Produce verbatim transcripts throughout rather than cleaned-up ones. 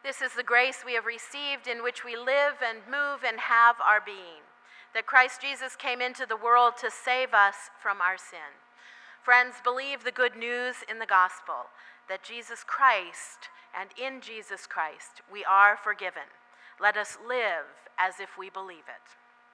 This is the grace we have received in which we live and move and have our being, that Christ Jesus came into the world to save us from our sin. Friends, believe the good news in the gospel, that Jesus Christ, and in Jesus Christ, we are forgiven. Let us live as if we believe it.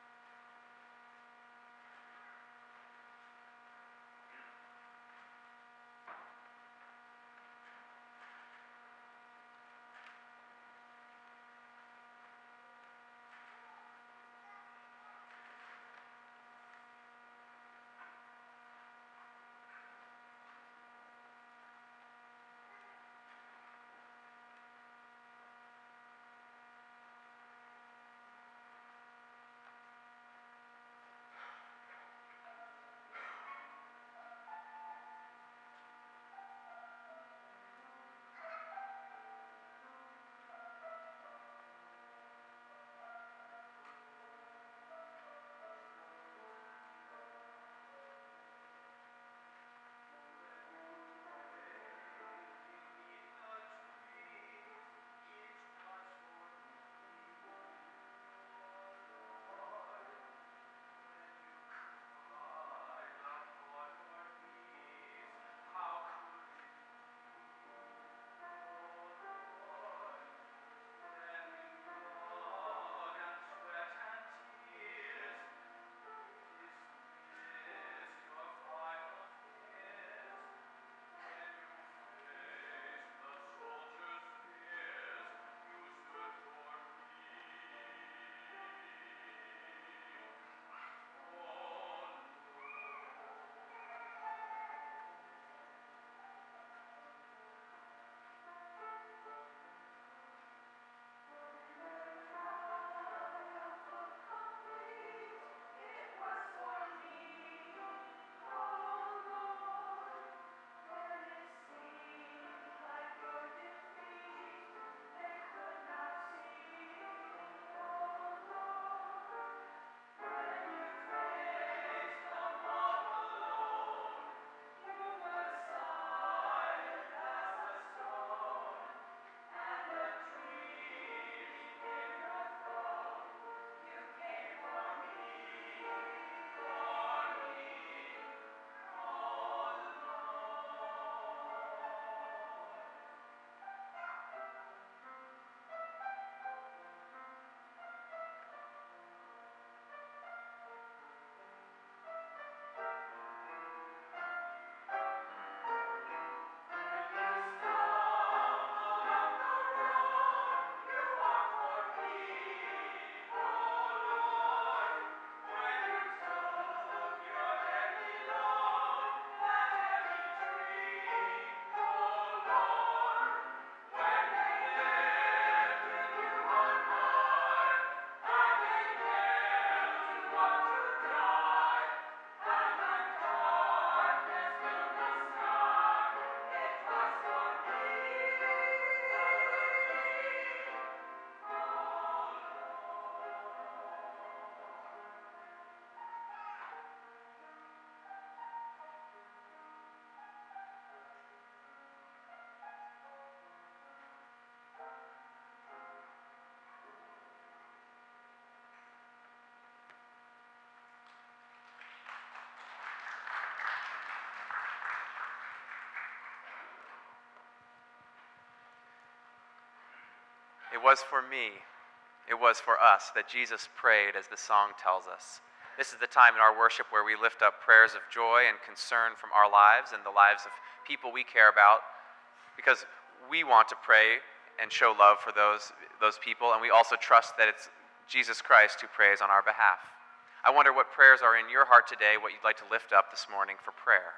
It was for me, it was for us that Jesus prayed, as the song tells us. This is the time in our worship where we lift up prayers of joy and concern from our lives and the lives of people we care about, because we want to pray and show love for those, those people, and we also trust that it's Jesus Christ who prays on our behalf. I wonder what prayers are in your heart today, what you'd like to lift up this morning for prayer.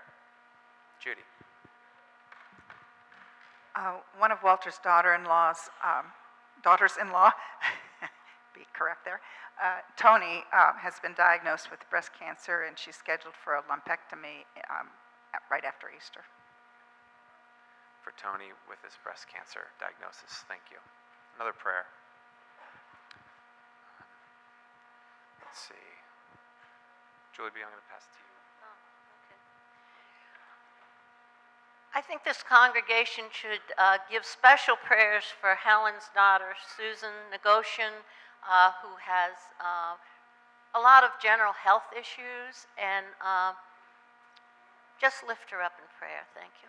Judy. Uh, one of Walter's daughter-in-law's, um, daughters-in-law, be correct there, uh, Tony uh, has been diagnosed with breast cancer, and she's scheduled for a lumpectomy um, at, right after Easter. For Tony with his breast cancer diagnosis, thank you. Another prayer. Let's see. Julie B., I'm going to pass it to you. Oh, okay. I think this congregation should uh, give special prayers for Helen's daughter, Susan Negoshian, uh, who has uh, a lot of general health issues, and uh, just lift her up in prayer. Thank you.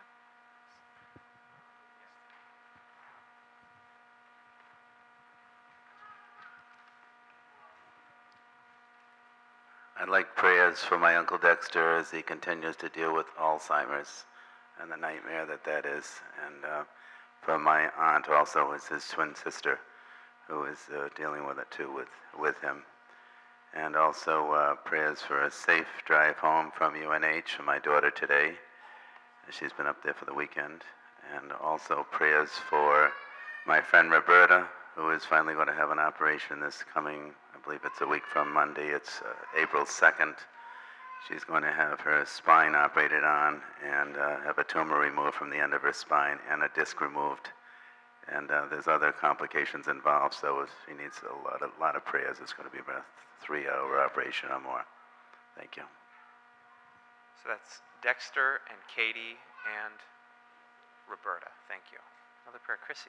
I'd like prayers for my Uncle Dexter as he continues to deal with Alzheimer's and the nightmare that that is. And uh, for my aunt also, is his twin sister, who is uh, dealing with it too with, with him. And also uh, prayers for a safe drive home from U N H for my daughter today. She's been up there for the weekend. And also prayers for my friend Roberta, who is finally going to have an operation this coming, I believe it's a week from Monday. It's uh, April second. She's going to have her spine operated on and uh, have a tumor removed from the end of her spine and a disc removed. And uh, there's other complications involved, so if she needs a lot of, lot of prayers. It's going to be about a three-hour operation or more. Thank you. So that's Dexter and Katie and Roberta. Thank you. Another prayer, Chrissy.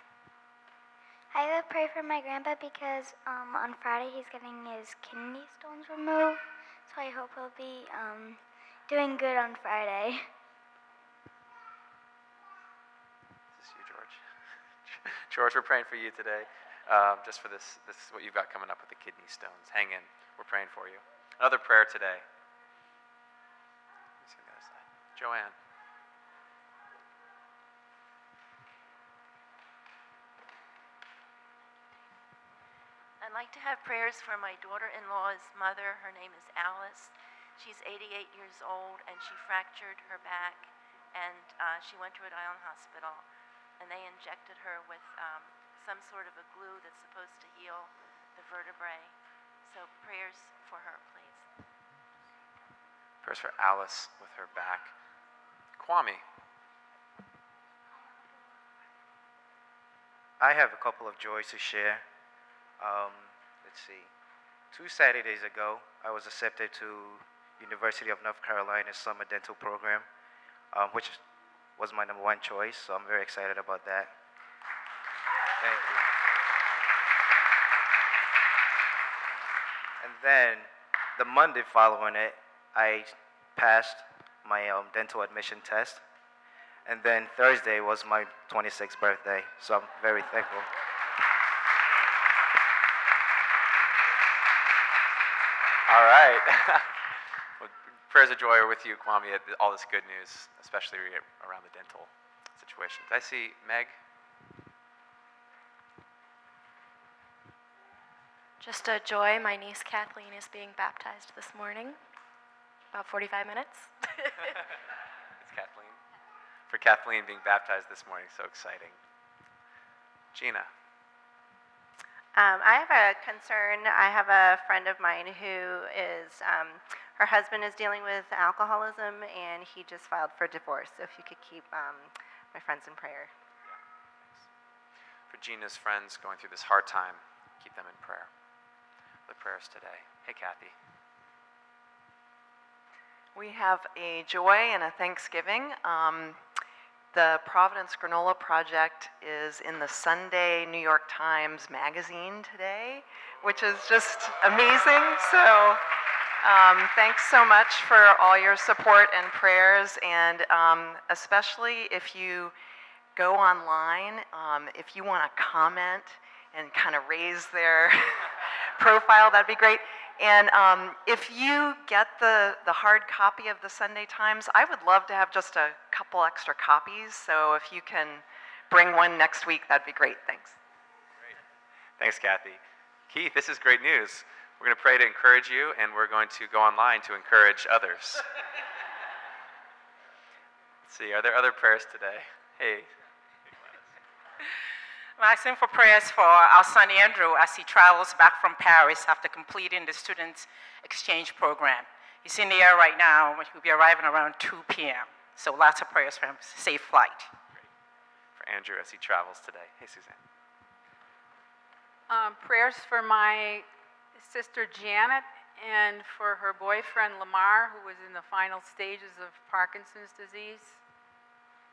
I would pray for my grandpa because um, on Friday he's getting his kidney stones removed, so I hope he'll be um, doing good on Friday. This is you, George. George, we're praying for you today, um, just for this, this is what you've got coming up with the kidney stones. Hang in. We're praying for you. Another prayer today. Let's see on the other side. Joanne. I'd like to have prayers for my daughter-in-law's mother. Her name is Alice. She's eighty-eight years old, and she fractured her back, and uh, she went to Rhode Island Hospital, and they injected her with um, some sort of a glue that's supposed to heal the vertebrae. So prayers for her, please. Prayers for Alice with her back. Kwame. I have a couple of joys to share. Um, let's see. Two Saturdays ago, I was accepted to University of North Carolina's summer dental program, um, which was my number one choice, so I'm very excited about that. Thank you. And then, the Monday following it, I passed my um, dental admission test. And then Thursday was my twenty-sixth birthday, so I'm very thankful. All right. Well, prayers of joy are with you, Kwame, at all this good news, especially around the dental situation. I see Meg. Just a joy. My niece Kathleen is being baptized this morning. About forty-five minutes. It's Kathleen. For Kathleen being baptized this morning, so exciting. Gina. Um, I have a concern. I have a friend of mine who is, um, her husband is dealing with alcoholism, and he just filed for divorce. So if you could keep um, my friends in prayer. Yeah, for Gina's friends going through this hard time, keep them in prayer. The prayers today. Hey, Kathy. We have a joy and a thanksgiving. Um, The Providence Granola Project is in the Sunday New York Times Magazine today, which is just amazing. So um, thanks so much for all your support and prayers, and um, especially if you go online, um, if you want to comment and kind of raise their profile, that'd be great. And um, if you get the, the hard copy of the Sunday Times, I would love to have just a couple extra copies. So if you can bring one next week, that'd be great. Thanks. Great. Thanks, Kathy. Keith, this is great news. We're going to pray to encourage you, and we're going to go online to encourage others. Let's see, are there other prayers today? Hey. I'm asking for prayers for our son Andrew as he travels back from Paris after completing the student exchange program. He's in the air right now. He'll be arriving around two p m So lots of prayers for him. Safe flight. Great. For Andrew as he travels today. Hey, Suzanne. Um, prayers for my sister Janet and for her boyfriend Lamar, who was in the final stages of Parkinson's disease.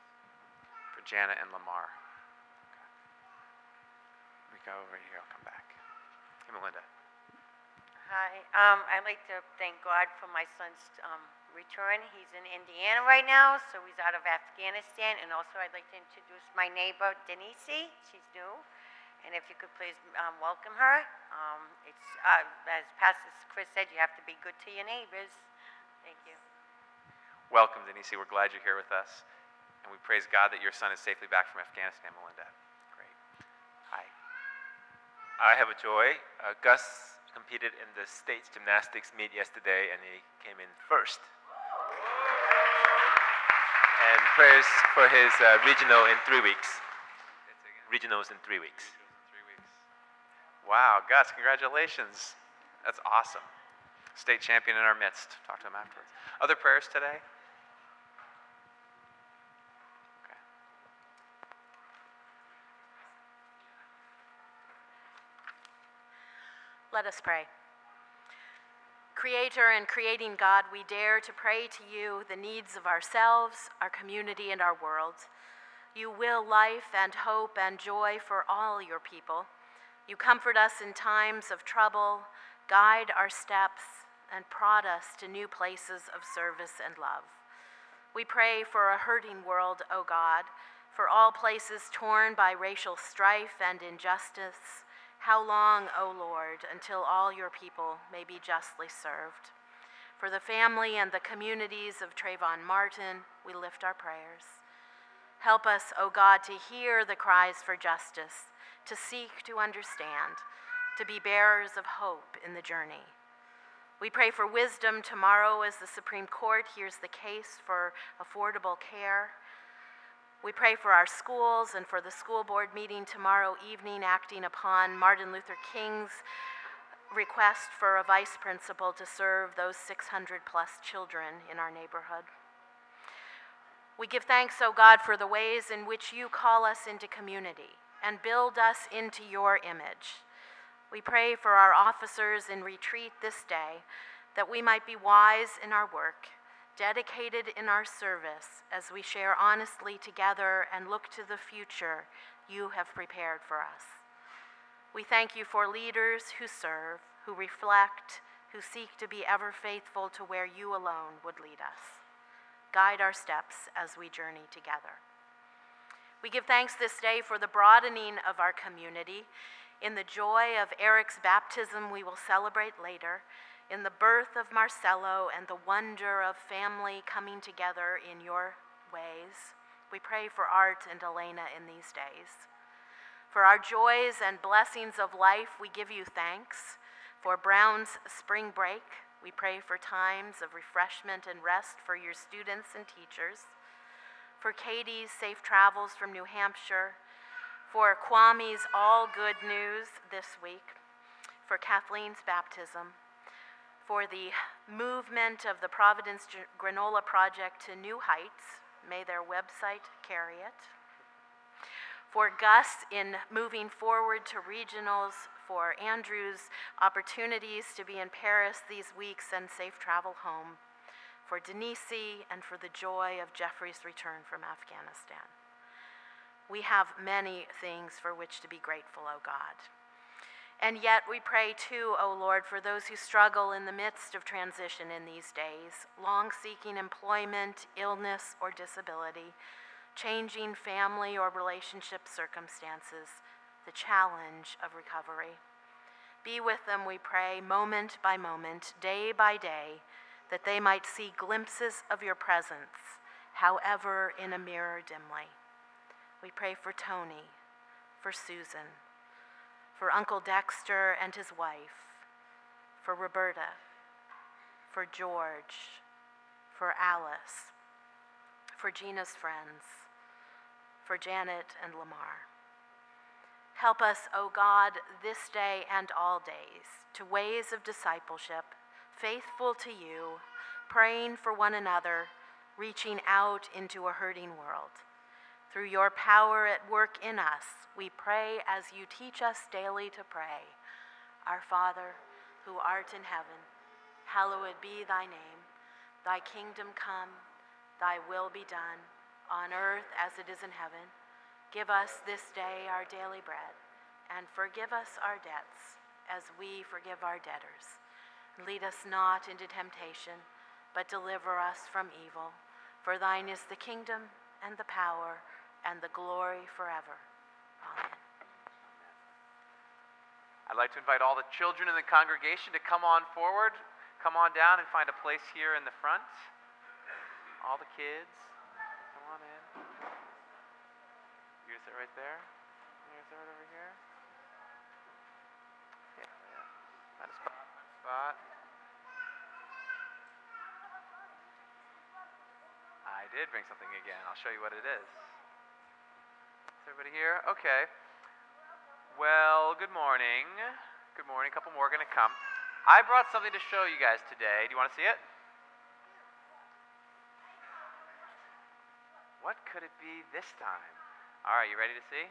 for Janet and Lamar. Okay. We go over here, I'll come back. Hey, Melinda. Hi. Um, I'd like to thank God for my son's um, return. He's in Indiana right now, so he's out of Afghanistan. And also, I'd like to introduce my neighbor, Denise. She's new. And if you could please um, welcome her. Um, it's uh, as Pastor Chris said, you have to be good to your neighbors. Thank you. Welcome, Denise. We're glad you're here with us. And we praise God that your son is safely back from Afghanistan, Melinda. Great. Hi. I have a joy. Uh, Gus competed in the state's gymnastics meet yesterday, and he came in first. And prayers for his uh, regional in three weeks. Regionals in three weeks. Wow, Gus, congratulations. That's awesome. State champion in our midst. Talk to him afterwards. Other prayers today? Okay. Let us pray. Creator and creating God, we dare to pray to you the needs of ourselves, our community, and our world. You will life and hope and joy for all your people. You comfort us in times of trouble, guide our steps, and prod us to new places of service and love. We pray for a hurting world, O God, for all places torn by racial strife and injustice. How long, O Lord, until all your people may be justly served? For the family and the communities of Trayvon Martin, we lift our prayers. Help us, O God, to hear the cries for justice, to seek to understand, to be bearers of hope in the journey. We pray for wisdom tomorrow as the Supreme Court hears the case for affordable care. We pray for our schools and for the school board meeting tomorrow evening, acting upon Martin Luther King's request for a vice principal to serve those six hundred plus children in our neighborhood. We give thanks, O God, for the ways in which you call us into community and build us into your image. We pray for our officers in retreat this day, that we might be wise in our work, dedicated in our service as we share honestly together and look to the future you have prepared for us. We thank you for leaders who serve, who reflect, who seek to be ever faithful to where you alone would lead us. Guide our steps as we journey together. We give thanks this day for the broadening of our community, in the joy of Eric's baptism we will celebrate later, in the birth of Marcelo and the wonder of family coming together in your ways. We pray for Art and Elena in these days. For our joys and blessings of life, we give you thanks. For Brown's spring break, we pray for times of refreshment and rest for your students and teachers. For Katie's safe travels from New Hampshire. For Kwame's all good news this week. For Kathleen's baptism. For the movement of the Providence Granola Project to new heights. May their website carry it. For Gus in moving forward to regionals. For Andrew's opportunities to be in Paris these weeks and safe travel home. For Denise and for the joy of Jeffrey's return from Afghanistan. We have many things for which to be grateful, O God. And yet we pray too, O Lord, for those who struggle in the midst of transition in these days, long seeking employment, illness, or disability, changing family or relationship circumstances, the challenge of recovery. Be with them, we pray, moment by moment, day by day, that they might see glimpses of your presence, however in a mirror dimly. We pray for Tony, for Susan, for Uncle Dexter and his wife, for Roberta, for George, for Alice, for Gina's friends, for Janet and Lamar. Help us, O God, this day and all days, to ways of discipleship, faithful to you, praying for one another, reaching out into a hurting world. Through your power at work in us, we pray as you teach us daily to pray. Our Father, who art in heaven, hallowed be thy name. Thy kingdom come, thy will be done, on earth as it is in heaven. Give us this day our daily bread, and forgive us our debts as we forgive our debtors. Lead us not into temptation, but deliver us from evil. For thine is the kingdom, and the power, and the glory forever. Amen. I'd like to invite all the children in the congregation to come on forward. Come on down and find a place here in the front. All the kids, come on in. You gonna sit right there? You gonna sit right over here? Yeah, yeah. Find a spot. Find a spot. I did bring something again. I'll show you what it is. Is everybody here? Okay. Well, good morning. Good morning. A couple more are going to come. I brought something to show you guys today. Do you want to see it? What could it be this time? All right, you ready to see?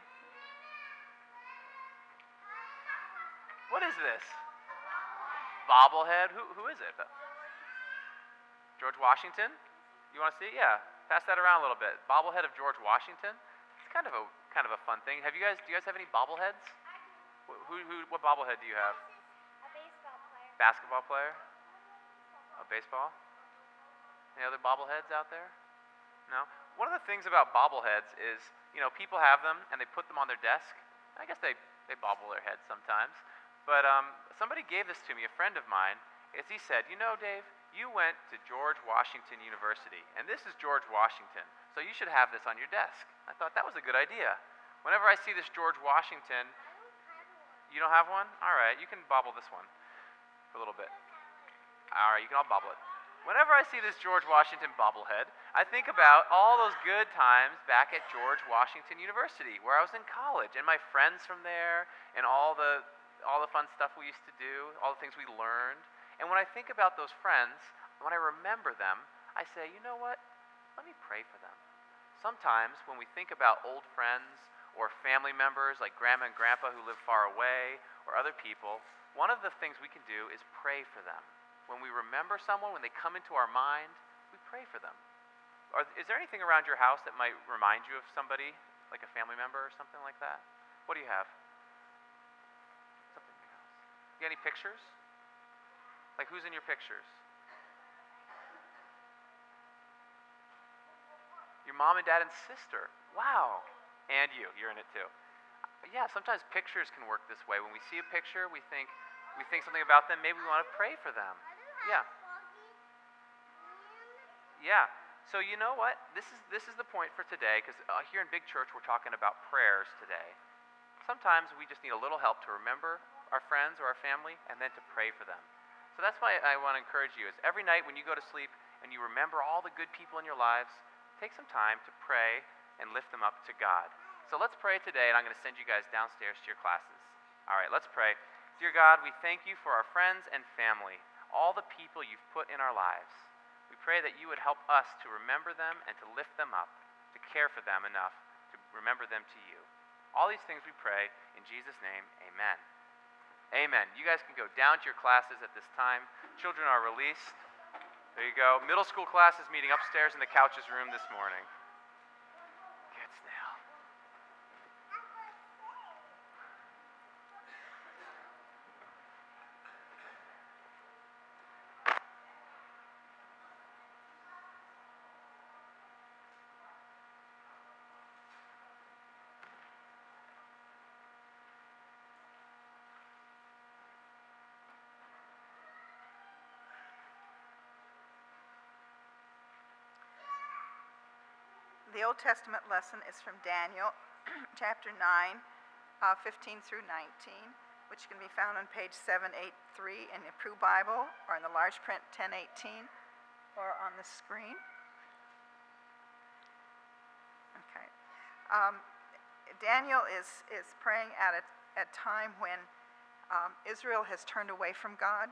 What is this? Bobblehead? Who, who is it? George Washington? You want to see? Yeah. Pass that around a little bit. Bobblehead of George Washington. It's kind of a kind of a fun thing. Have you guys? Do you guys have any bobbleheads? Who, who, what bobblehead do you have? A baseball player. Basketball player? A baseball? Any other bobbleheads out there? No? One of the things about bobbleheads is, you know, people have them and they put them on their desk. I guess they, they bobble their heads sometimes. But um, somebody gave this to me, a friend of mine, as he said, you know, Dave, you went to George Washington University, and this is George Washington, so you should have this on your desk. I thought that was a good idea. Whenever I see this George Washington, you don't have one? All right, you can bobble this one for a little bit. All right, you can all bobble it. Whenever I see this George Washington bobblehead, I think about all those good times back at George Washington University, where I was in college, and my friends from there, and all the all the fun stuff we used to do, all the things we learned. And when I think about those friends, when I remember them, I say, you know what? Let me pray for them. Sometimes when we think about old friends or family members like grandma and grandpa who live far away or other people, one of the things we can do is pray for them. When we remember someone, when they come into our mind, we pray for them. Are, is there anything around your house that might remind you of somebody, like a family member or something like that? What do you have? Something in your house. You got any pictures? Like who's in your pictures? Your mom and dad and sister. Wow. And you, you're in it too. Yeah, sometimes pictures can work this way. When we see a picture, we think we think something about them, maybe we want to pray for them. Yeah. Yeah. So you know what? This is this is the point for today, because uh, here in Big Church we're talking about prayers today. Sometimes we just need a little help to remember our friends or our family and then to pray for them. So that's why I want to encourage you is every night when you go to sleep and you remember all the good people in your lives, take some time to pray and lift them up to God. So let's pray today, and I'm going to send you guys downstairs to your classes. All right, let's pray. Dear God, we thank you for our friends and family, all the people you've put in our lives. We pray that you would help us to remember them and to lift them up, to care for them enough to remember them to you. All these things we pray in Jesus' name, amen. Amen. You guys can go down to your classes at this time. Children are released. There you go. Middle school class is meeting upstairs in the couches room this morning. Good snail. The Old Testament lesson is from Daniel, chapter nine, uh, fifteen through nineteen, which can be found on page seven eighty-three in the Pew Bible, or in the large print ten eighteen, or on the screen. Okay. Um, Daniel is, is praying at a, a time when um, Israel has turned away from God,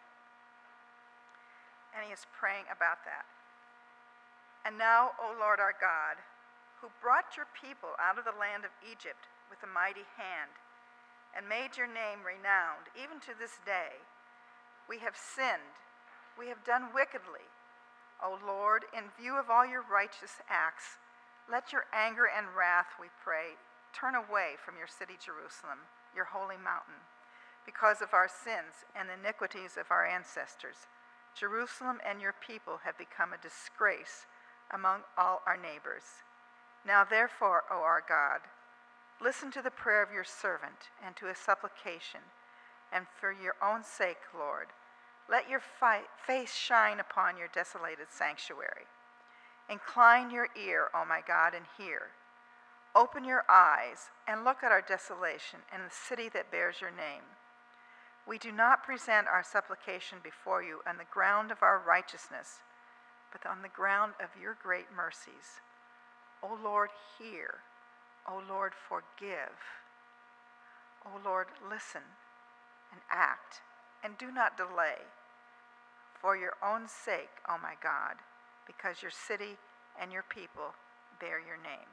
and he is praying about that. And now, O Lord our God, who brought your people out of the land of Egypt with a mighty hand, and made your name renowned, even to this day, we have sinned, we have done wickedly. O Lord, in view of all your righteous acts, Let your anger and wrath, we pray, turn away from your city Jerusalem, your holy mountain. Because of our sins and the iniquities of our ancestors, Jerusalem and your people have become a disgrace among all our neighbors. Now therefore, O our God, listen to the prayer of your servant and to his supplication, and for your own sake, Lord, let your fi- face shine upon your desolated sanctuary. Incline your ear, O my God, and hear. Open your eyes and look at our desolation and the city that bears your name. We do not present our supplication before you on the ground of our righteousness, but on the ground of your great mercies. O Lord, hear. O Lord, forgive. O Lord, listen and act, and do not delay. For your own sake, O my God, because your city and your people bear your name.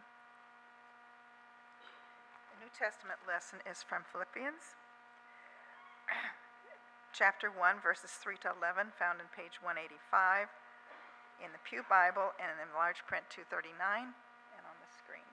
The New Testament lesson is from Philippians, chapter one, verses three to eleven, found on page one eighty-five, in the Pew Bible, and in large print two thirty-nine, and on the screen.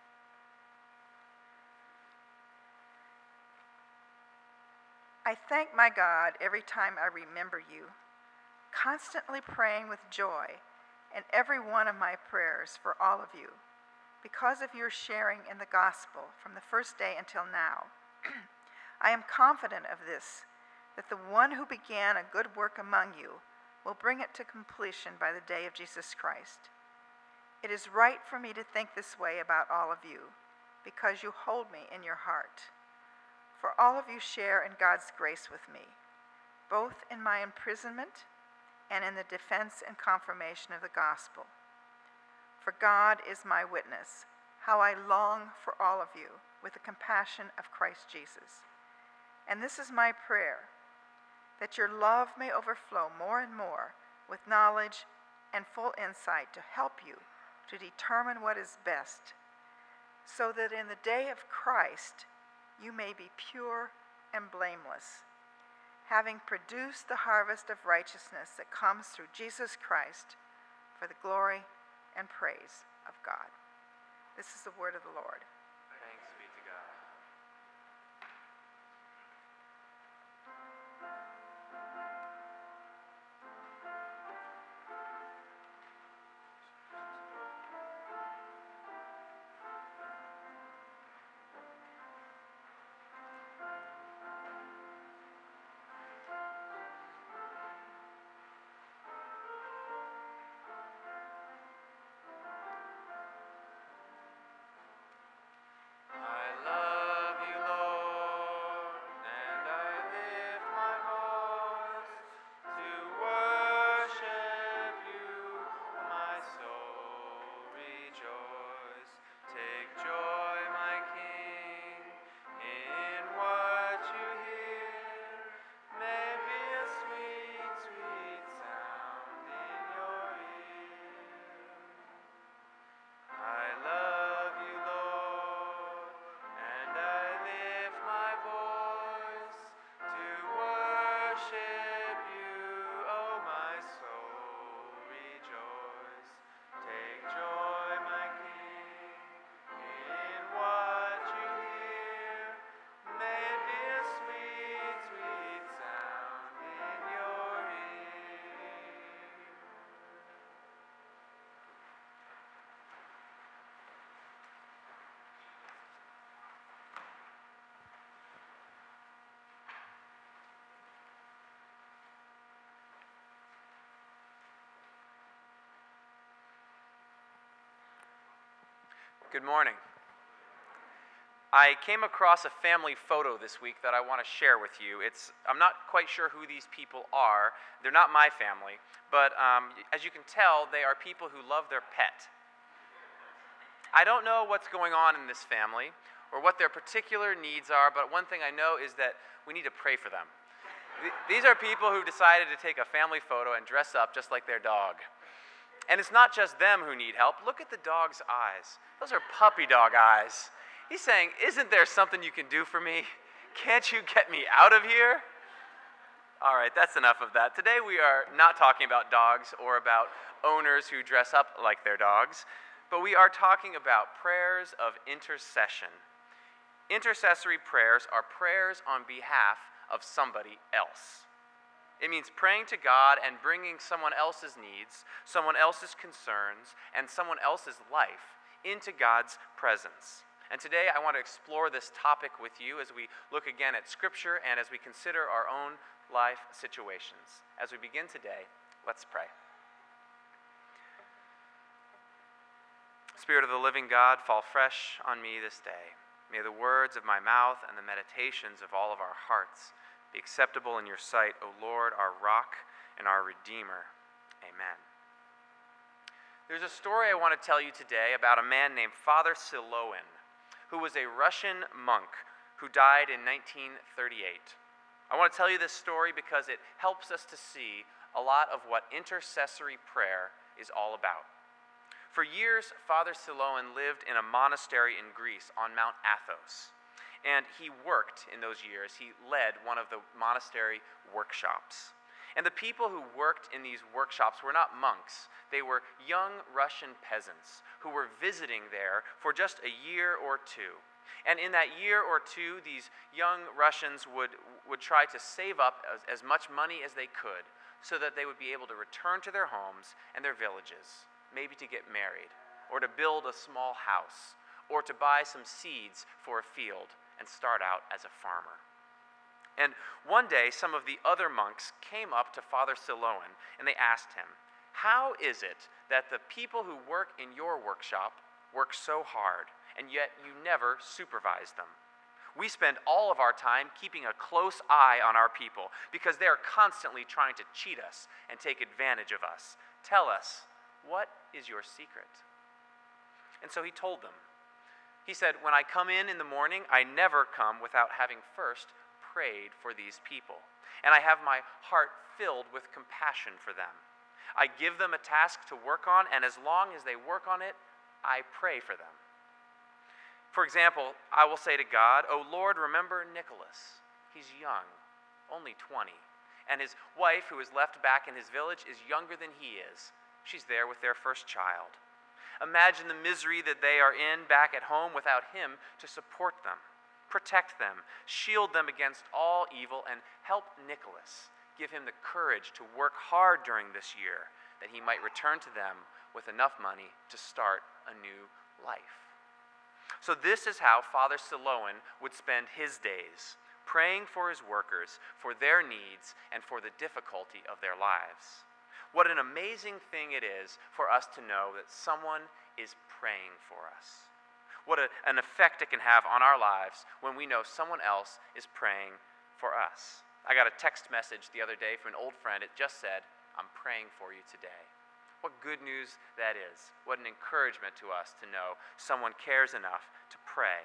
I thank my God every time I remember you, constantly praying with joy in every one of my prayers for all of you, because of your sharing in the gospel from the first day until now. I am confident of this, that the one who began a good work among you will bring it to completion by the day of Jesus Christ. It is right for me to think this way about all of you, because you hold me in your heart. For all of you share in God's grace with me, both in my imprisonment and in the defense and confirmation of the gospel. For God is my witness, how I long for all of you with the compassion of Christ Jesus. And this is my prayer, that your love may overflow more and more with knowledge and full insight to help you to determine what is best, so that in the day of Christ you may be pure and blameless, having produced the harvest of righteousness that comes through Jesus Christ for the glory and praise of God. This is the word of the Lord. Thanks be to God. Good morning. I came across a family photo this week that I want to share with you. It's, I'm not quite sure who these people are. They're not my family, but um, as you can tell, they are people who love their pet. I don't know what's going on in this family or what their particular needs are, but one thing I know is that we need to pray for them. These are people who decided to take a family photo and dress up just like their dog. And it's not just them who need help. Look at the dog's eyes. Those are puppy dog eyes. He's saying, isn't there something you can do for me? Can't you get me out of here? All right, that's enough of that. Today we are not talking about dogs or about owners who dress up like their dogs. but we are talking about prayers of intercession. Intercessory prayers are prayers on behalf of somebody else. It means praying to God and bringing someone else's needs, someone else's concerns, and someone else's life into God's presence. And today I want to explore this topic with you as we look again at Scripture and as we consider our own life situations. As we begin today, let's pray. Spirit of the living God, fall fresh on me this day. May the words of my mouth and the meditations of all of our hearts be acceptable in your sight, O Lord, our rock and our Redeemer. Amen. There's a story I want to tell you today about a man named Father Siloan, who was a Russian monk who died in nineteen thirty-eight. I want to tell you this story because it helps us to see a lot of what intercessory prayer is all about. For years, Father Siloan lived in a monastery in Greece on Mount Athos, and he worked in those years. He led one of the monastery workshops. And the people who worked in these workshops were not monks. They were young Russian peasants who were visiting there for just a year or two. And in that year or two, these young Russians would, would try to save up as, as much money as they could so that they would be able to return to their homes and their villages, maybe to get married, or to build a small house, or to buy some seeds for a field and start out as a farmer. And one day, some of the other monks came up to Father Siloan, and they asked him, "How is it that the people who work in your workshop work so hard, and yet you never supervise them? We spend all of our time keeping a close eye on our people, because they are constantly trying to cheat us and take advantage of us. Tell us, what is your secret?" And so he told them. He said, "When I come in in the morning, I never come without having first prayed for these people, and I have my heart filled with compassion for them. I give them a task to work on, and as long as they work on it, I pray for them. For example, I will say to God, 'Oh Lord, remember Nicholas. He's young, only twenty, and his wife, who is left back in his village, is younger than he is. She's there with their first child. Imagine the misery that they are in back at home without him to support them. Protect them, shield them against all evil, and help Nicholas. Give him the courage to work hard during this year, that he might return to them with enough money to start a new life.'" So this is how Father Siloan would spend his days, praying for his workers, for their needs, and for the difficulty of their lives. What an amazing thing it is for us to know that someone is praying for us. What a, an effect it can have on our lives when we know someone else is praying for us. I got a text message the other day from an old friend. It just said, "I'm praying for you today." What good news that is. What an encouragement to us to know someone cares enough to pray.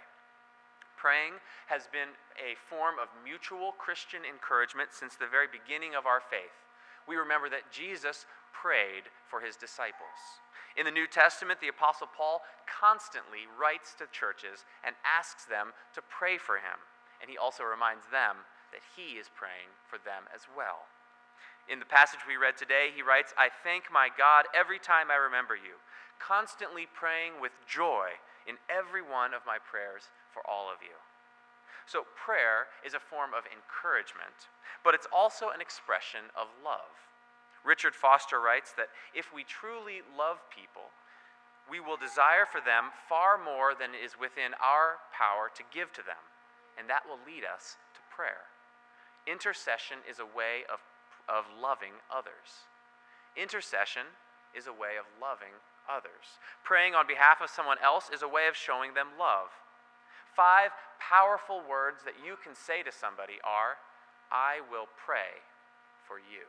Praying has been a form of mutual Christian encouragement since the very beginning of our faith. We remember that Jesus prayed for his disciples. In the New Testament, the Apostle Paul constantly writes to churches and asks them to pray for him. And he also reminds them that he is praying for them as well. In the passage we read today, he writes, "I thank my God every time I remember you, constantly praying with joy in every one of my prayers for all of you." So prayer is a form of encouragement, but it's also an expression of love. Richard Foster writes that if we truly love people, we will desire for them far more than is within our power to give to them, and that will lead us to prayer. Intercession is a way of, of loving others. Intercession is a way of loving others. Praying on behalf of someone else is a way of showing them love. Five powerful words that you can say to somebody are, "I will pray for you."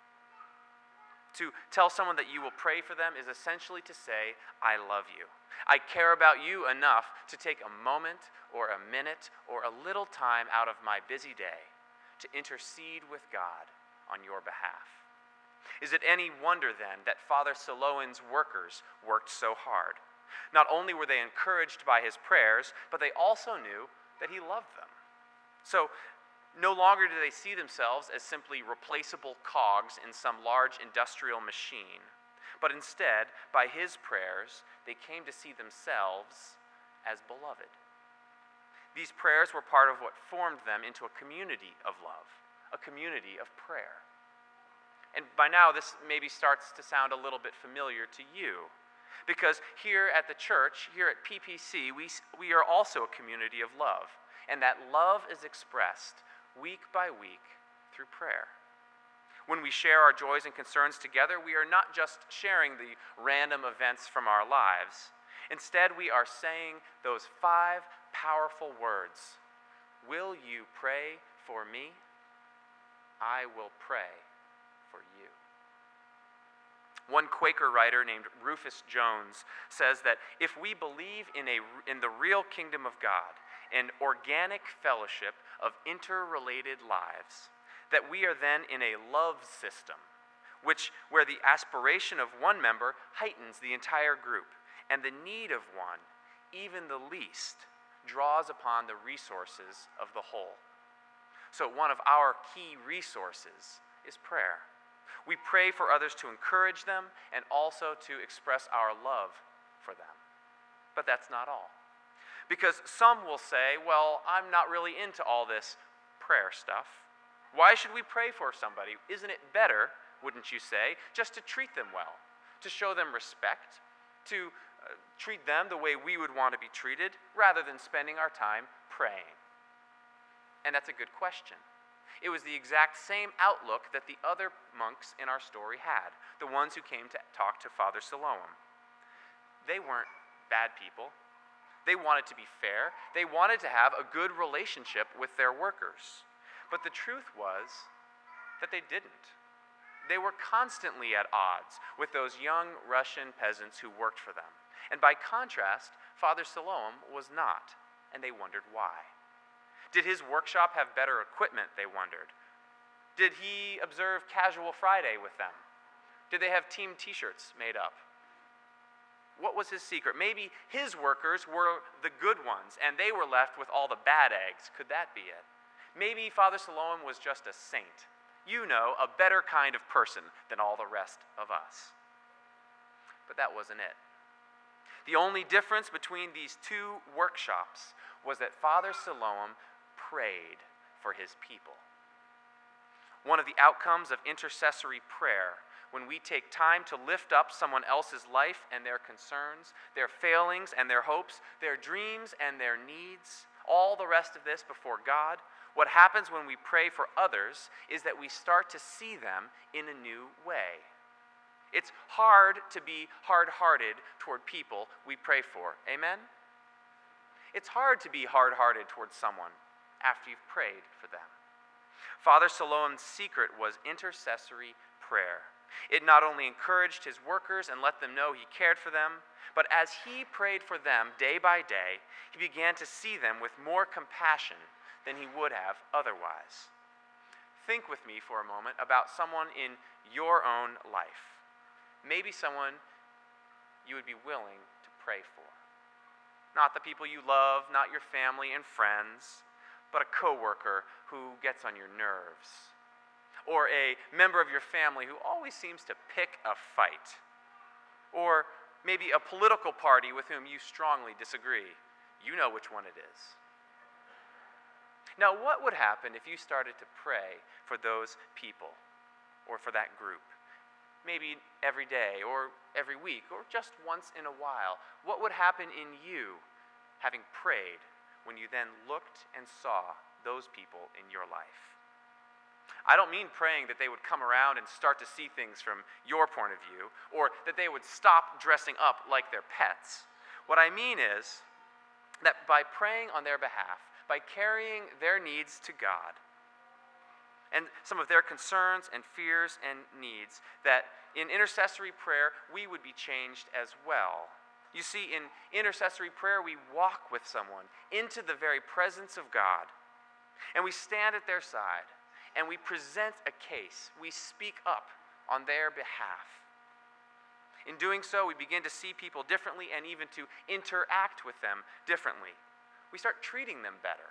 To tell someone that you will pray for them is essentially to say, "I love you. I care about you enough to take a moment or a minute or a little time out of my busy day to intercede with God on your behalf." Is it any wonder then that Father Siloan's workers worked so hard? Not only were they encouraged by his prayers, but they also knew that he loved them. So no longer do they see themselves as simply replaceable cogs in some large industrial machine, but instead, by his prayers, they came to see themselves as beloved. These prayers were part of what formed them into a community of love, a community of prayer. And by now, this maybe starts to sound a little bit familiar to you, because here at the church, here at P P C, we, we are also a community of love, and that love is expressed week by week through prayer. When we share our joys and concerns together, we are not just sharing the random events from our lives. Instead, we are saying those five powerful words. Will you pray for me? I will pray for you. One Quaker writer named Rufus Jones says that if we believe in, a, in the real kingdom of God, an organic fellowship of interrelated lives, that we are then in a love system, which where the aspiration of one member heightens the entire group, and the need of one, even the least, draws upon the resources of the whole. So one of our key resources is prayer. We pray for others to encourage them and also to express our love for them. But that's not all. Because some will say, well, I'm not really into all this prayer stuff. Why should we pray for somebody? Isn't it better, wouldn't you say, just to treat them well, to show them respect, to uh, treat them the way we would want to be treated, rather than spending our time praying? And that's a good question. It was the exact same outlook that the other monks in our story had, the ones who came to talk to Father Siloam. They weren't bad people. They wanted to be fair. They wanted to have a good relationship with their workers. But the truth was that they didn't. They were constantly at odds with those young Russian peasants who worked for them. And by contrast, Father Siloam was not, and they wondered why. Did his workshop have better equipment, they wondered? Did he observe Casual Friday with them? Did they have team t-shirts made up? What was his secret? Maybe his workers were the good ones, and they were left with all the bad eggs. Could that be it? Maybe Father Siloam was just a saint. You know, a better kind of person than all the rest of us. But that wasn't it. The only difference between these two workshops was that Father Siloam prayed for his people. One of the outcomes of intercessory prayer, when we take time to lift up someone else's life and their concerns, their failings and their hopes, their dreams and their needs, all the rest of this before God, what happens when we pray for others is that we start to see them in a new way. It's hard to be hard-hearted toward people we pray for. Amen? It's hard to be hard-hearted toward someone after you've prayed for them. Father Siloam's secret was intercessory prayer. It not only encouraged his workers and let them know he cared for them, but as he prayed for them day by day, he began to see them with more compassion than he would have otherwise. Think with me for a moment about someone in your own life. Maybe someone you would be willing to pray for. Not the people you love, not your family and friends, but a coworker who gets on your nerves. Or a member of your family who always seems to pick a fight. Or maybe a political party with whom you strongly disagree. You know which one it is. Now, what would happen if you started to pray for those people or for that group? Maybe every day or every week or just once in a while. What would happen in you having prayed when you then looked and saw those people in your life? I don't mean praying that they would come around and start to see things from your point of view, or that they would stop dressing up like their pets. What I mean is that by praying on their behalf, by carrying their needs to God, and some of their concerns and fears and needs, that in intercessory prayer, we would be changed as well. You see, in intercessory prayer, we walk with someone into the very presence of God, and we stand at their side, and we present a case. We speak up on their behalf. In doing so, we begin to see people differently and even to interact with them differently. We start treating them better.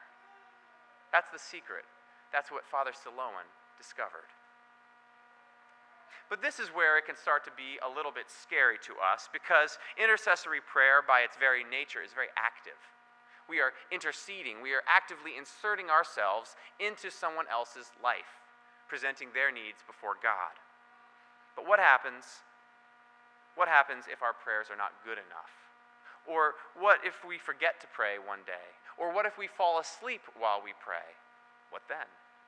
That's the secret. That's what Father Siloam discovered. But this is where it can start to be a little bit scary to us, because intercessory prayer, by its very nature, is very active. We are interceding. We are actively inserting ourselves into someone else's life, presenting their needs before God. But what happens? What happens if our prayers are not good enough? Or what if we forget to pray one day? Or what if we fall asleep while we pray? What then?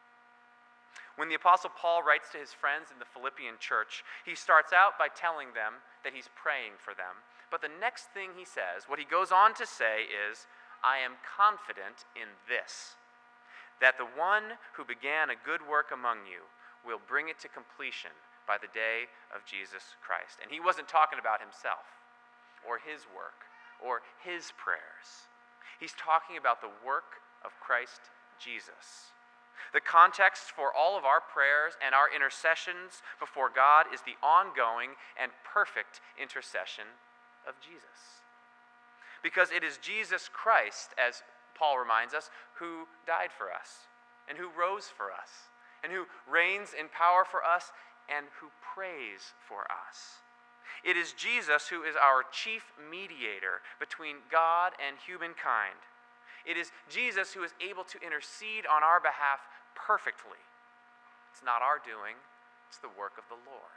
When the Apostle Paul writes to his friends in the Philippian church, he starts out by telling them that he's praying for them. But the next thing he says, what he goes on to say is, I am confident in this, that the one who began a good work among you will bring it to completion by the day of Jesus Christ. And he wasn't talking about himself or his work or his prayers. He's talking about the work of Christ Jesus. The context for all of our prayers and our intercessions before God is the ongoing and perfect intercession of Jesus. Because it is Jesus Christ, as Paul reminds us, who died for us, and who rose for us, and who reigns in power for us, and who prays for us. It is Jesus who is our chief mediator between God and humankind. It is Jesus who is able to intercede on our behalf perfectly. It's not our doing, it's the work of the Lord.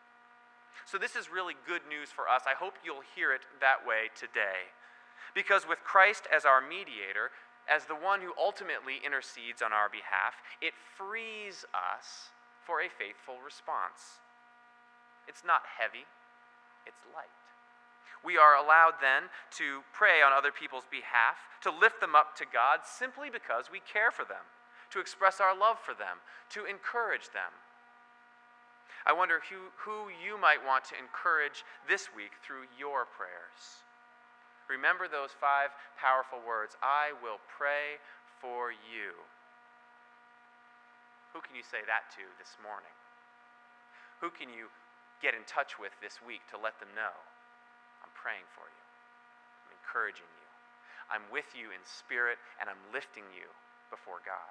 So this is really good news for us. I hope you'll hear it that way today. Because with Christ as our mediator, as the one who ultimately intercedes on our behalf, it frees us for a faithful response. It's not heavy, it's light. We are allowed then to pray on other people's behalf, to lift them up to God simply because we care for them, to express our love for them, to encourage them. I wonder who, who you might want to encourage this week through your prayers. Remember those five powerful words, I will pray for you. Who can you say that to this morning? Who can you get in touch with this week to let them know? I'm praying for you. I'm encouraging you. I'm with you in spirit, and I'm lifting you before God.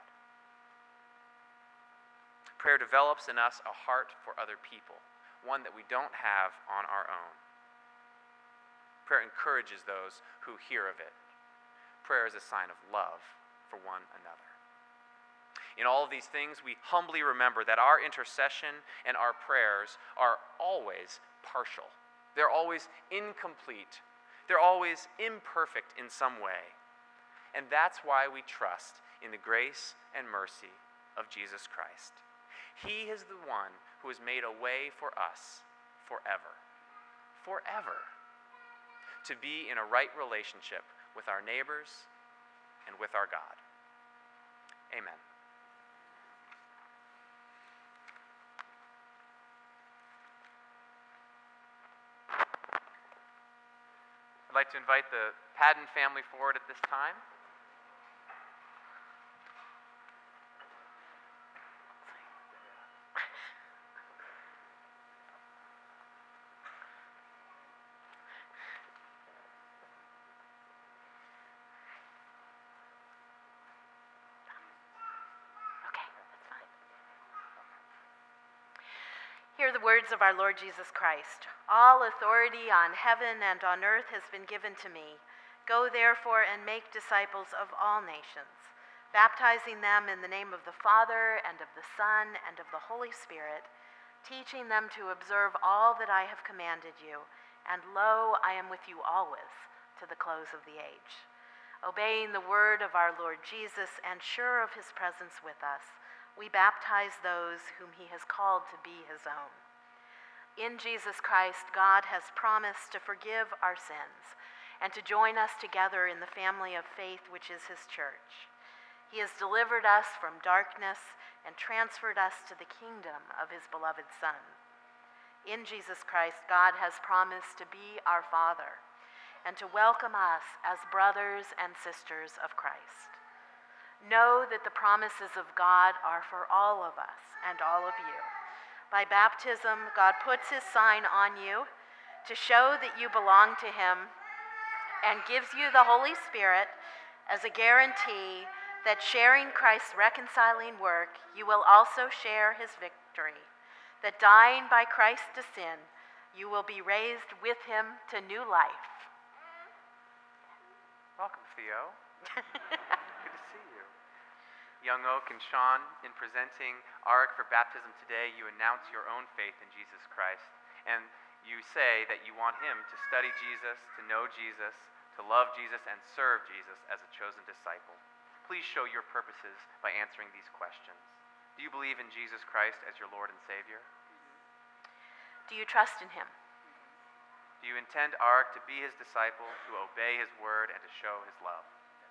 Prayer develops in us a heart for other people, one that we don't have on our own. Prayer encourages those who hear of it. Prayer is a sign of love for one another. In all of these things, we humbly remember that our intercession and our prayers are always partial. They're always incomplete. They're always imperfect in some way. And that's why we trust in the grace and mercy of Jesus Christ. He is the one who has made a way for us forever. Forever. To be in a right relationship with our neighbors and with our God. Amen. I'd like to invite the Padden family forward at this time. Hear the words of our Lord Jesus Christ. All authority on heaven and on earth has been given to me. Go therefore and make disciples of all nations, baptizing them in the name of the Father and of the Son and of the Holy Spirit, teaching them to observe all that I have commanded you. And lo, I am with you always to the close of the age. Obeying the word of our Lord Jesus and sure of his presence with us, we baptize those whom he has called to be his own. In Jesus Christ, God has promised to forgive our sins and to join us together in the family of faith, which is his church. He has delivered us from darkness and transferred us to the kingdom of his beloved Son. In Jesus Christ, God has promised to be our Father and to welcome us as brothers and sisters of Christ. Know that the promises of God are for all of us and all of you. By baptism, God puts his sign on you to show that you belong to him and gives you the Holy Spirit as a guarantee that sharing Christ's reconciling work, you will also share his victory that dying by Christ to sin, you will be raised with him to new life. Welcome, Theo. Good to see you. Young Oak and Sean, in presenting Arik for baptism today, you announce your own faith in Jesus Christ. And you say that you want him to study Jesus, to know Jesus, to love Jesus, and serve Jesus as a chosen disciple. Please show your purposes by answering these questions. Do you believe in Jesus Christ as your Lord and Savior? Do you trust in him? Do you intend Arik to be his disciple, to obey his word, and to show his love?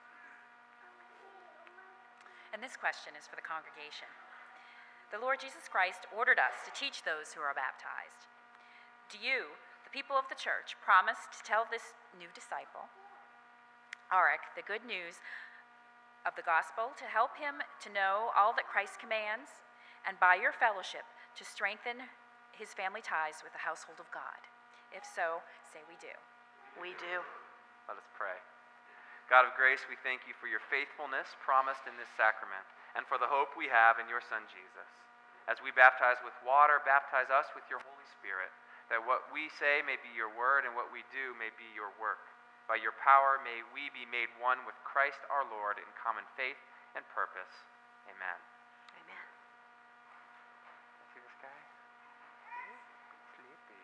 And this question is for the congregation. The Lord Jesus Christ ordered us to teach those who are baptized. Do you, the people of the church, promise to tell this new disciple, Arik, the good news of the gospel, to help him to know all that Christ commands, and by your fellowship to strengthen his family ties with the household of God? If so, say we do. We do. Let us pray. God of grace, we thank you for your faithfulness promised in this sacrament, and for the hope we have in your Son, Jesus. As we baptize with water, baptize us with your Holy Spirit, that what we say may be your word, and what we do may be your work. By your power, may we be made one with Christ our Lord in common faith and purpose. Amen. Amen. See this guy? Sleepy.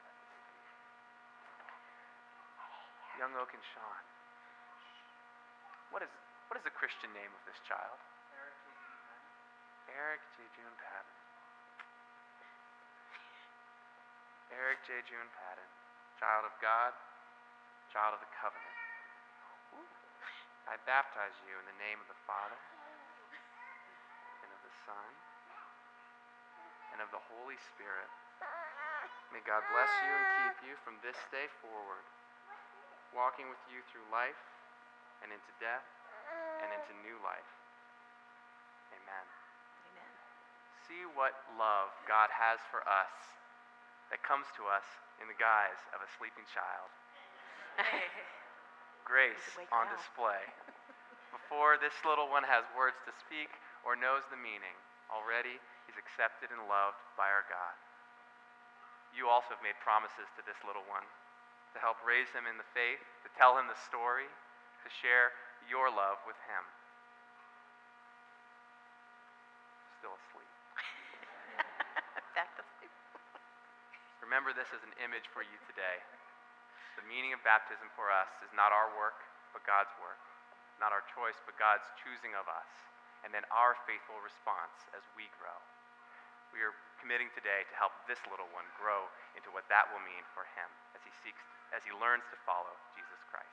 Young Oak and Sean. What is what is the Christian name of this child? Eric J. June Patton. Eric J. June Patton, child of God, child of the covenant. Ooh. I baptize you in the name of the Father, and of the Son, and of the Holy Spirit. May God bless you and keep you from this day forward, walking with you through life and into death and into new life. Amen. Amen. See what love God has for us that comes to us in the guise of a sleeping child. Grace on display. Before this little one has words to speak or knows the meaning, already he's accepted and loved by our God. You also have made promises to this little one to help raise him in the faith, to tell him the story, to share your love with him. Still asleep. Back to sleep. Remember this as an image for you today. The meaning of baptism for us is not our work, but God's work. Not our choice, but God's choosing of us. And then our faithful response as we grow. We are committing today to help this little one grow into what that will mean for him as he seeks, as he learns to follow Jesus Christ.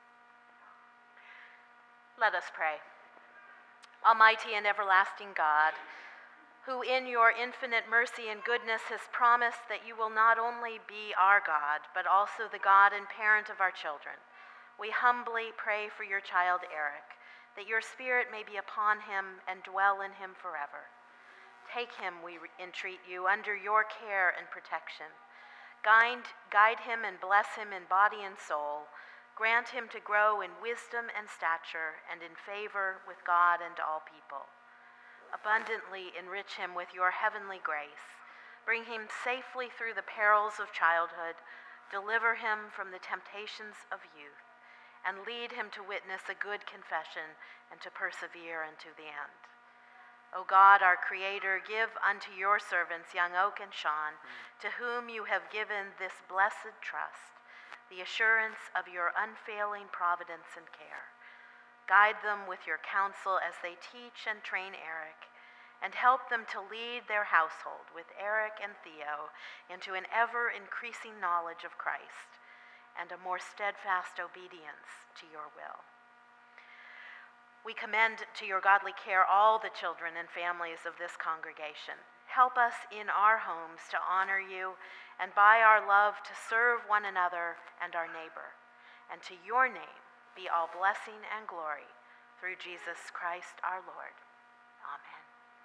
Let us pray. Almighty and everlasting God, who in your infinite mercy and goodness has promised that you will not only be our God, but also the God and parent of our children, we humbly pray for your child Eric, that your Spirit may be upon him and dwell in him forever. Take him, we entreat you, under your care and protection. Guide, guide him and bless him in body and soul. Grant him to grow in wisdom and stature and in favor with God and all people. Abundantly enrich him with your heavenly grace. Bring him safely through the perils of childhood. Deliver him from the temptations of youth. And lead him to witness a good confession and to persevere unto the end. O God, our Creator, give unto your servants, young Oak and Sean, mm. to whom you have given this blessed trust, the assurance of your unfailing providence and care. Guide them with your counsel as they teach and train Eric, and help them to lead their household with Eric and Theo into an ever-increasing knowledge of Christ and a more steadfast obedience to your will. We commend to your godly care all the children and families of this congregation. Help us in our homes to honor you, and by our love to serve one another and our neighbor. And to your name be all blessing and glory through Jesus Christ our Lord. Amen.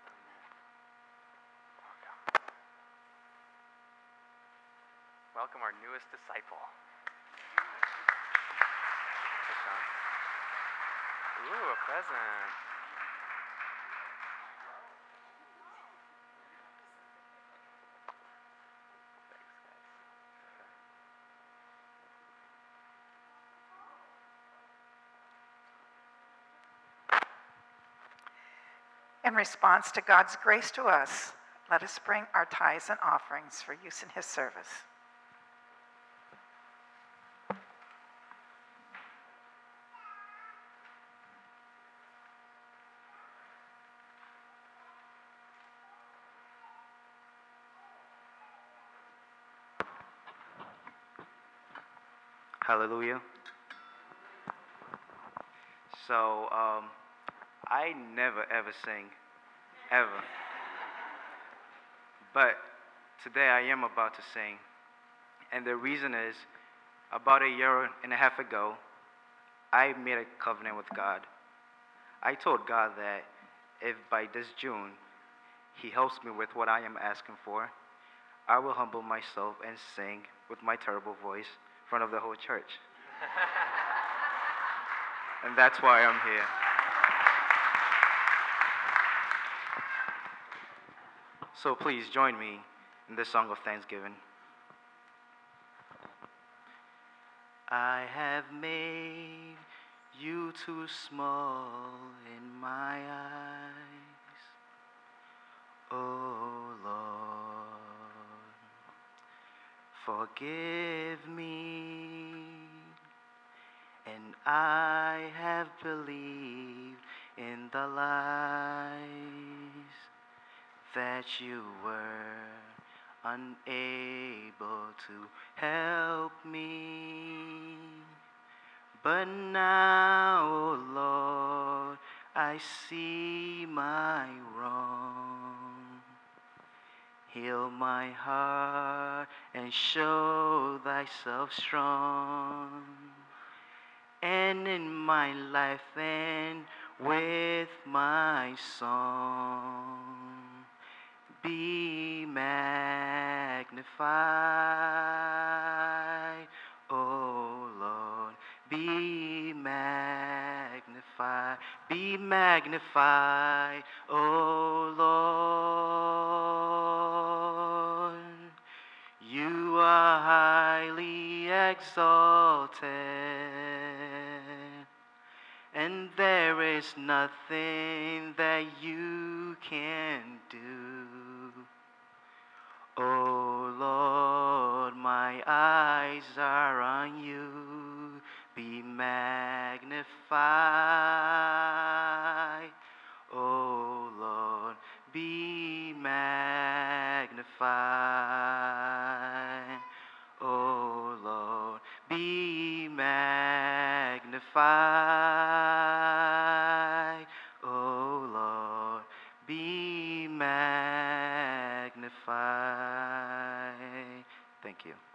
Welcome our newest disciple. Ooh, a present. In response to God's grace to us, let us bring our tithes and offerings for use in his service. Hallelujah. So, um, I never ever sing, ever. But today I am about to sing. And the reason is, about a year and a half ago, I made a covenant with God. I told God that if by this June he helps me with what I am asking for, I will humble myself and sing with my terrible voice in front of the whole church. And that's why I'm here. So please join me in this song of thanksgiving. I have made you too small in my eyes, oh Lord, forgive me, and I have believed in the lies that you were unable to help me. But now, oh Lord, I see my wrong. Heal my heart and show thyself strong. And in my life and with my song, be magnified, oh Lord, be magnified, be magnified, oh Lord. You are highly exalted, and there is nothing that you can do. Oh Lord, my eyes are on you. Be magnified. Oh Lord, be magnified. Oh Lord, be magnified. Oh Lord, be magnified. Thank you.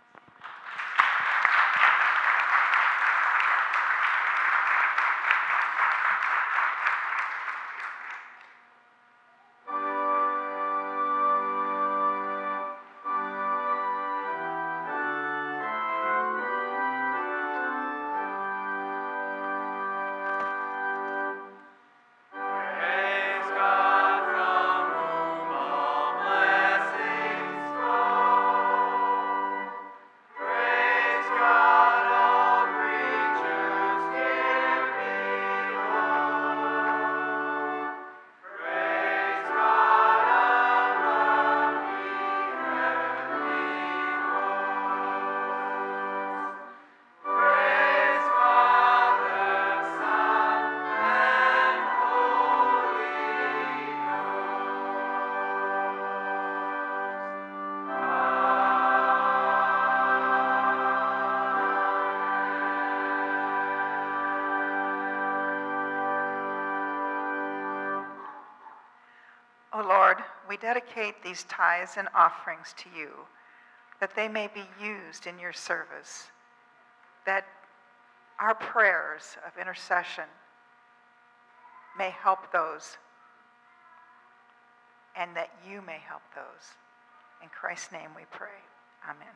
O Lord, we dedicate these tithes and offerings to you, that they may be used in your service, that our prayers of intercession may help those, and that you may help those. In Christ's name we pray. Amen.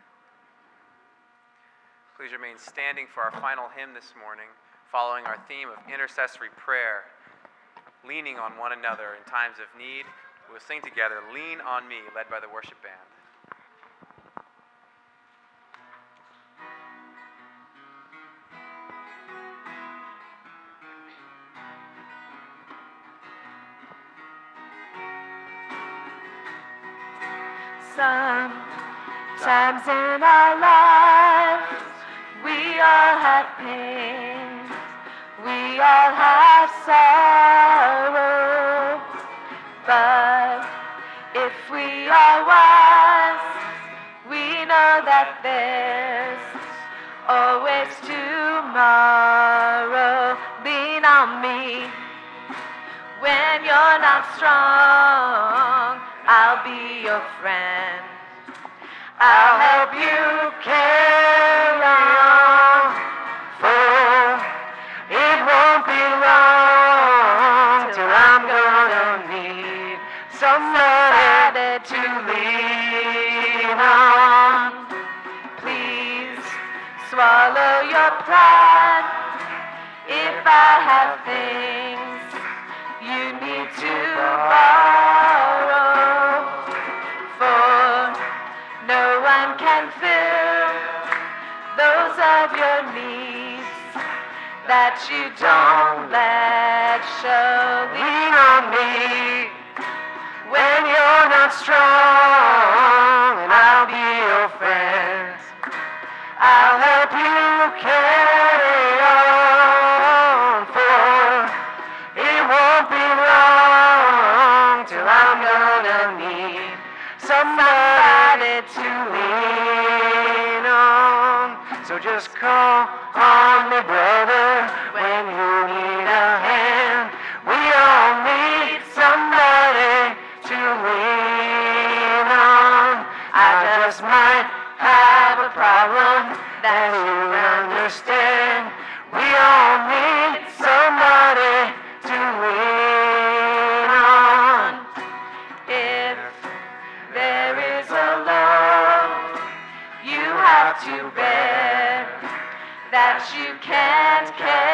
Please remain standing for our final hymn this morning, following our theme of intercessory prayer, leaning on one another in times of need. We'll sing together, Lean on Me, led by the worship band. Sometimes in our lives, we all have pain, we all have sorrow, but if we are wise, we know that there's always tomorrow. Lean on me when you're not strong, I'll be your friend. I'll help you carry on, for it won't be long till I'm gonna need somebody to lean on. Please swallow your pride if I have things you need to borrow, for no one can fill those of your needs that you don't let show. Lean on me when you're not strong, and I'll be your friend. I'll help you carry on, for it won't be long till I'm gonna need somebody to lean on. So just call on me, brother, when you need a hand. We all need somebody to lean on. I just might have a problem that you understand. We all need somebody to lean on. If there is a load you have to bear that you can't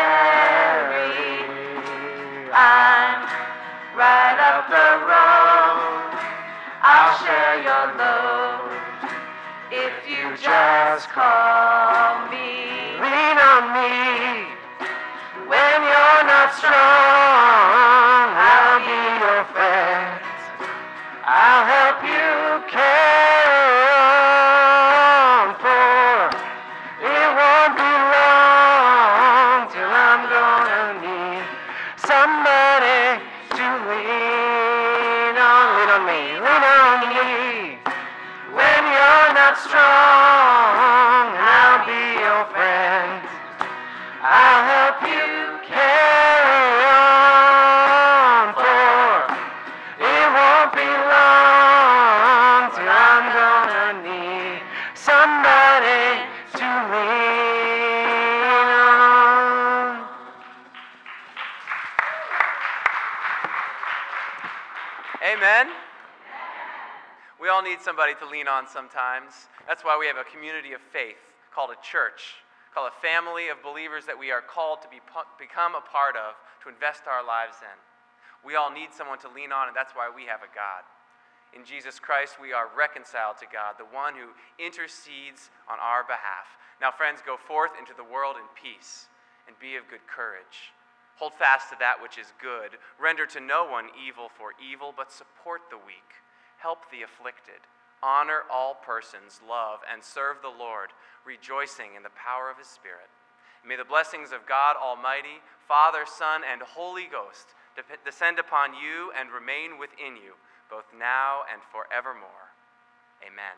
carry, I'm right up the road. I'll share your load if you just call me. Lean on me when you're not strong, I'll be your friend. I'll help you carry on, for it won't be long till I'm gonna need somebody to lean on. Lean on me, lean on me when you're not strong, I'll be your friend. I'll help you carry on, for it won't be long till I'm gonna need somebody to lean on. Amen. We all need somebody to lean on sometimes. That's why we have a community of faith called a church, called a family of believers that we are called to be, become a part of, to invest our lives in. We all need someone to lean on, and that's why we have a God. In Jesus Christ, we are reconciled to God, the one who intercedes on our behalf. Now, friends, go forth into the world in peace and be of good courage. Hold fast to that which is good. Render to no one evil for evil, but support the weak. Help the afflicted. Honor all persons, love, and serve the Lord, rejoicing in the power of his Spirit. May the blessings of God Almighty, Father, Son, and Holy Ghost descend upon you and remain within you, both now and forevermore. Amen.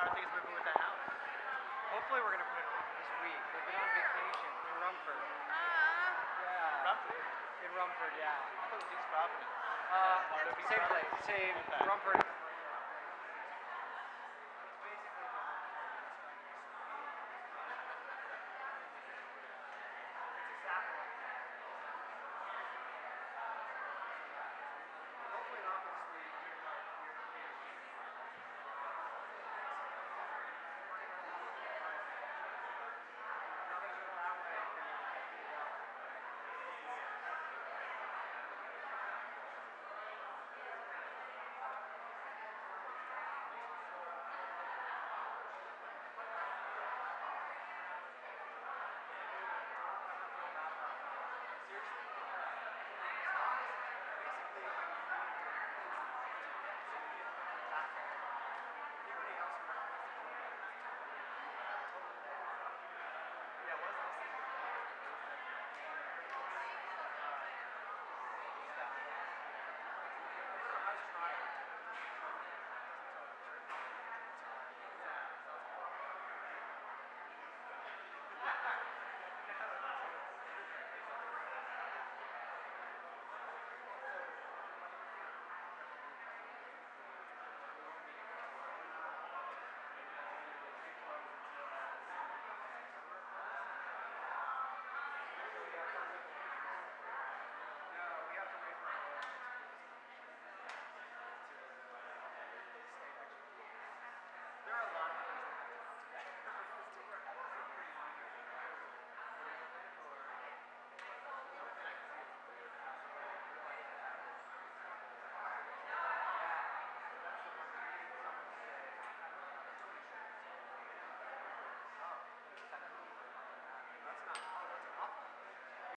How are things moving with the house? Hopefully we're gonna put it on this week. They've been on vacation in Rumford. Yeah. Rumford? In Rumford, yeah. I thought it was East Providence. Uh, same place, same Okay. Rumford